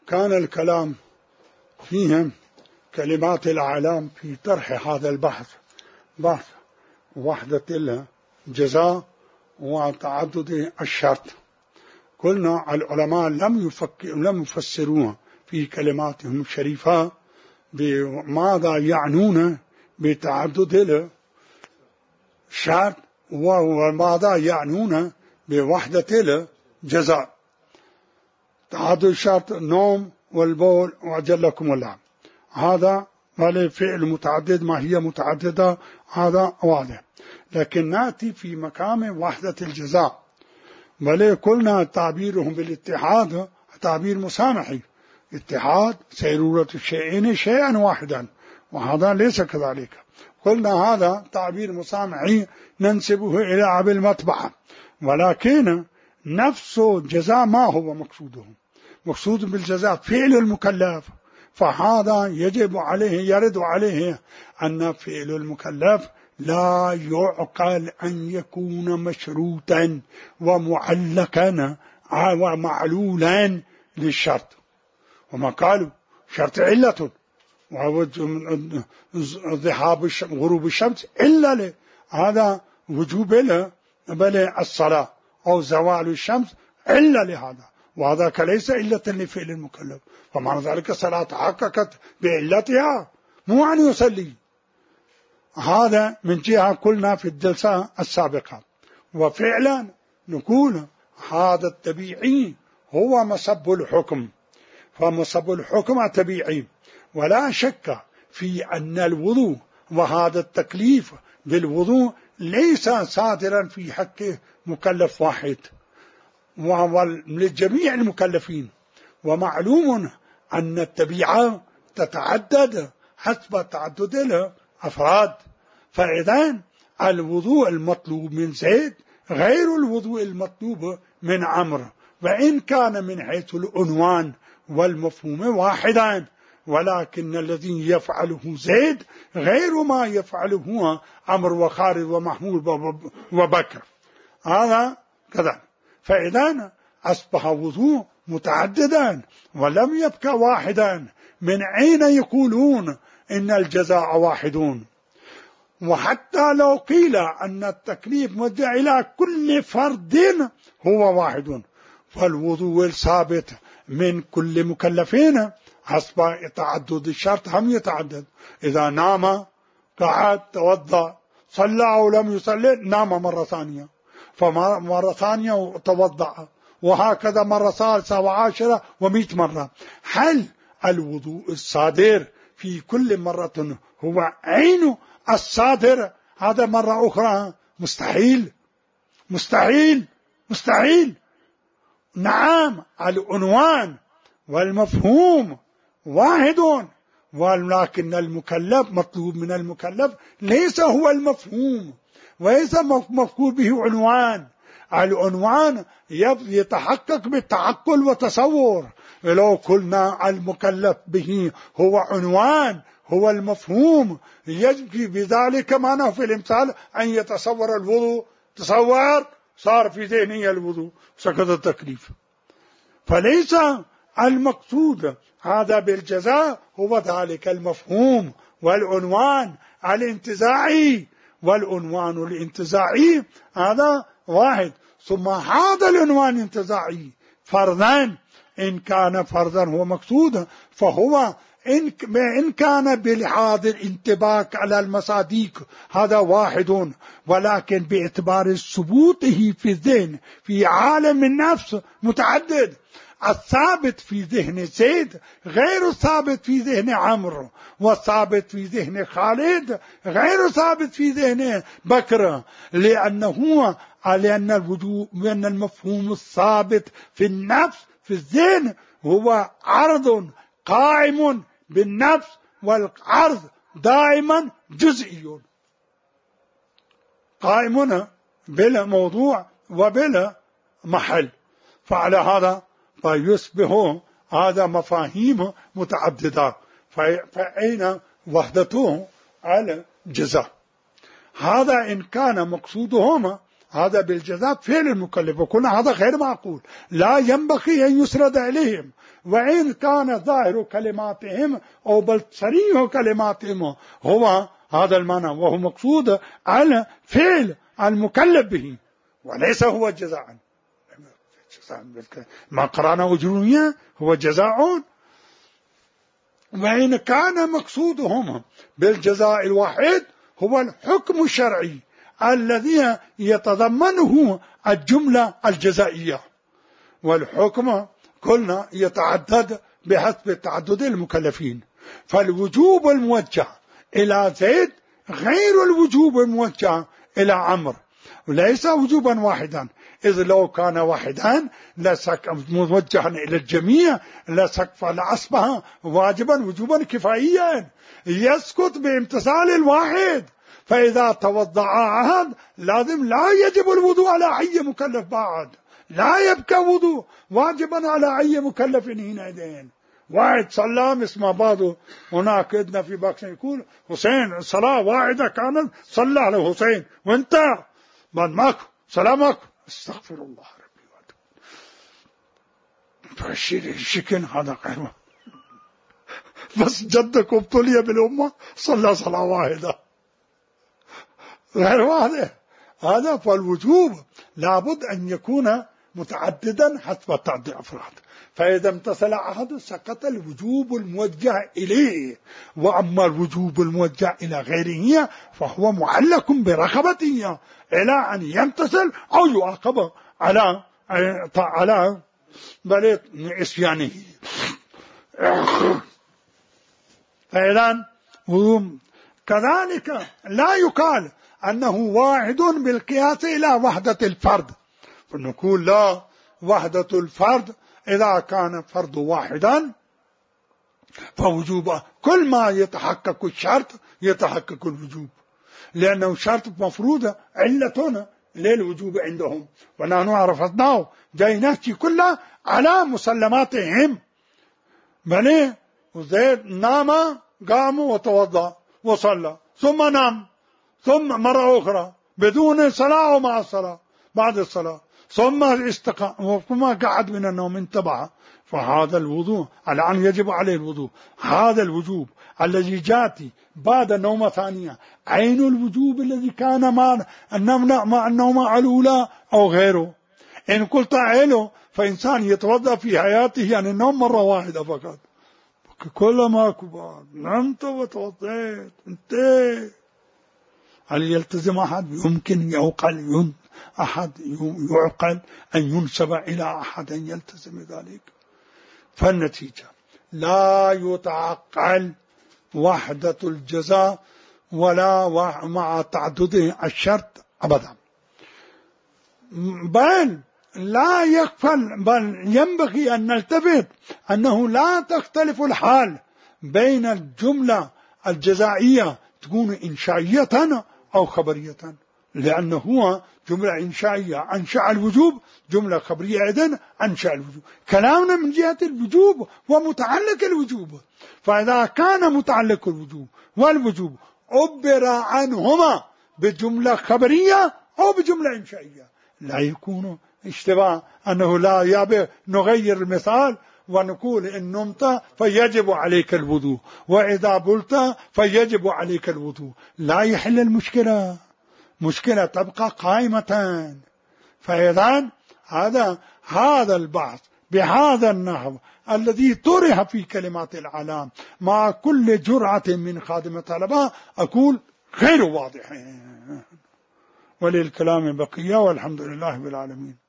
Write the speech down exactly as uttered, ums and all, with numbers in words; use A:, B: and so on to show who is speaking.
A: كان الكلام فيهم كلمات الأعلام في طرح هذا البحث، بحث وحدة الجزاء وتعدد الشرط. قلنا العلماء لم يفكر لم يفسروها في كلماتهم الشريفة بماذا يعنون بتعدد الشرط وماذا يعنون بوحدة الجزاء. تعدد الشرط النوم والبول وأجلكم الله، هذا فعل متعدد، ما هي متعددة هذا واضح. لكن نأتي في مقام وحدة الجزاء، بل قلنا تعبيرهم بالاتحاد تعبير مسامحي، اتحاد سيرورة الشيئين شيئا واحدا، وهذا ليس كذلك. قلنا هذا تعبير مسامحي ننسبه إلى أبي المطبعة، ولكن نفس الجزاء ما هو مقصوده؟ مقصود بالجزاء فعل المكلف، فهذا يجب عليه يرد عليه أن فعل المكلف لا يعقل أن يكون مشروطا ومعلقا ومعلولا للشرط. وما قالوا شرط علة ذهاب غروب الشمس إلا له، هذا وجوب له، بل الصلاة أو زوال الشمس إلا لهذا، وهذا ليس إلا لفعل المكلف. فمعنى ذلك الصلاة تحققت بعلتها، مو أن يصلي. هذا من جهة قلنا في الجلسة السابقة. وفعلا نقول هذا الطبيعي هو مصب الحكم، فمصب الحكم طبيعي، ولا شك في أن الوضوء وهذا التكليف بالوضوء ليس صادرا في حق مكلف واحد، وهو لجميع المكلفين. ومعلوم أن الطبيعة تتعدد حسب تعدد الأفراد، فإذا الوضوء المطلوب من زيد غير الوضوء المطلوب من عمرو، وإن كان من حيث العنوان والمفهوم واحدا، ولكن الذي يفعله زيد غير ما يفعله عمرو وخالد ومحمود وبكر، هذا كذا. فإذا أصبح وضوء متعددا ولم يبقى واحدا، من أين يقولون إن الجزاء واحدون؟ وحتى لو قيل أن التكليف مدع إلى كل فرد هو واحد، فالوضوء الثابت من كل مكلفين حسب تعدد الشرط هم يتعدد. إذا نام قعد توضأ، صلى أو لم يصلي نام مرة ثانية، فمرة ثانية توضأ، وهكذا مرة ثالثة وعاشرة ومئة مرة. هل الوضوء الصادر في كل مرة هو عين الصادر هذا مرة أخرى؟ مستحيل مستحيل مستحيل. نعم العنوان والمفهوم واحد، ولكن المكلف مطلوب من المكلف ليس هو المفهوم، وليس مفقود به عنوان. العنوان يتحقق بالتعقل والتصور. لو قلنا المكلف به هو عنوان هو المفهوم، يجري بذلك معناه في الامثال أن يتصور الوضوء، تصور صار في ذهنه الوضوء، سقط التكليف. فليس المقصود هذا بالجزاء هو ذلك المفهوم والعنوان الانتزاعي، والعنوان الانتزاعي هذا واحد. ثم هذا العنوان الانتزاعي فرضا، إن كان فرضا هو مقصود، فهو إن إن كان بلحاظ الانطباق على المصادق هذا واحد، ولكن باعتبار ثبوته في الذهن في عالم النفس متعدد. الثابت في ذهن زيد غير الثابت في ذهن عمرو، والثابت في ذهن خالد غير ثابت في ذهن بكر، لأنه لأن الوجود لأن المفهوم الثابت في النفس في الذهن هو عرض قائم بالنفس، والعرض دائما جزئي قائم بلا موضوع وبلا محل. فعلى هذا فيصبح هذا مفاهيم متعددة، فأين وحدته على الجزاء؟ هذا إن كان مقصودهما هذا بالجزاء فعل المكلف، وكنا هذا غير معقول، لا ينبغي أن يسرد إليهم. وإن كان ظاهر كلماتهم أو بل صريح كلماتهم هو هذا المعنى، وهو مقصود على فعل المكلف به وليس هو جزاء. ما قرأنا أجرونية هو جزاء. وإن كان مقصودهم بالجزاء الواحد هو الحكم الشرعي الذي يتضمنه الجملة الجزائية، والحكم قلنا يتعدد بحسب تعدد المكلفين. فالوجوب الموجه إلى زيد غير الوجوب الموجه إلى عمرو، وليس وجوبا واحدا، إذ لو كان واحدا لسك موجها إلى الجميع لسك لأصبح واجبا وجوبا كفائيا يسقط بامتثال الواحد. فإذا توضع أحد لازم لا يجب الوضوء على أي مكلف بعد، لا يبقى وضوء واجبا على أي مكلف حينئذ. واحد صلى اسمه بعضه هناك عندنا في باكستان يقول حسين صلاة واحدة كانت صلى على حسين وانت بعد ماكو صلاة ماكو، استغفر الله ربي واتوب. فالشكل هذا غير، بس جدك ابتلي بالأمة صلى صلاة واحدة غير واحدة هذا. فالوجوب لابد أن يكون متعددا حسب تعدد أفراد، فإذا امتثل أحد سقط الوجوب الموجه إليه. وأما الوجوب الموجه إلى غيره فهو معلق برغبته إلى أن يمتثل أو يعاقب على على بل إسيانه. فإذا كذلك لا يقال أنه واحد بالقياس إلى وحدة الفرد، فنقول لا، وحدة الفرد إذا كان فرد واحدا فوجوبه كل ما يتحقق الشرط يتحقق الوجوب، لأنه شرط مفروض علتنا للوجوب عندهم، ونحن عرفناه جاي نحكي كله على مسلماتهم. بل وزيد نام قام وتوضأ وصلى ثم نام ثم مرة أخرى بدون صلاة ومع الصلاة بعد الصلاة ثم استقام وثم قعد من النوم انتبه، فهذا الوضوء على أن يجب عليه الوضوء. هذا الوجوب الذي جاتي بعد النوم ثانية عين الوجوب الذي كان مع النوم مع النوم الأولى أو غيره. إن قلت عينه فإنسان يتوضأ في حياته عن النوم مرة واحدة فقط، كل ما كبار نمت وتوضأت انتهى. هل يلتزم أحد؟ يمكن يعقل ين أحد يعقل أن ينسب إلى أحد أن يلتزم ذلك. فالنتيجة لا يتعقل وحدة الجزاء ولا مع تعدد الشرط أبدا، بل لا يكفل، بل ينبغي أن نلتفت أنه لا تختلف الحال بين الجملة الجزائية تكون إنشائية أو خبرية، لأنه هو جملة إنشائية أنشأ الوجوب، جملة خبرية أيضا أنشأ الوجوب. كلامنا من جهة الوجوب ومتعلق الوجوب، فإذا كان متعلق الوجوب والوجوب عبر عنهما بجملة خبرية أو بجملة إنشائية لا يكون اشتباه أنه لا يبقى نغير المثال ونقول إن نمت فيجب عليك الوضوء وإذا بلت فيجب عليك الوضوء، لا يحل المشكلة، مشكلة تبقى قائمة. فإذا هذا هذا البحث بهذا النحو الذي طرح في كلمات العلام مع كل جرعة من خادم طلبة أقول غير واضح، وللكلام بقية، والحمد لله بالعالمين.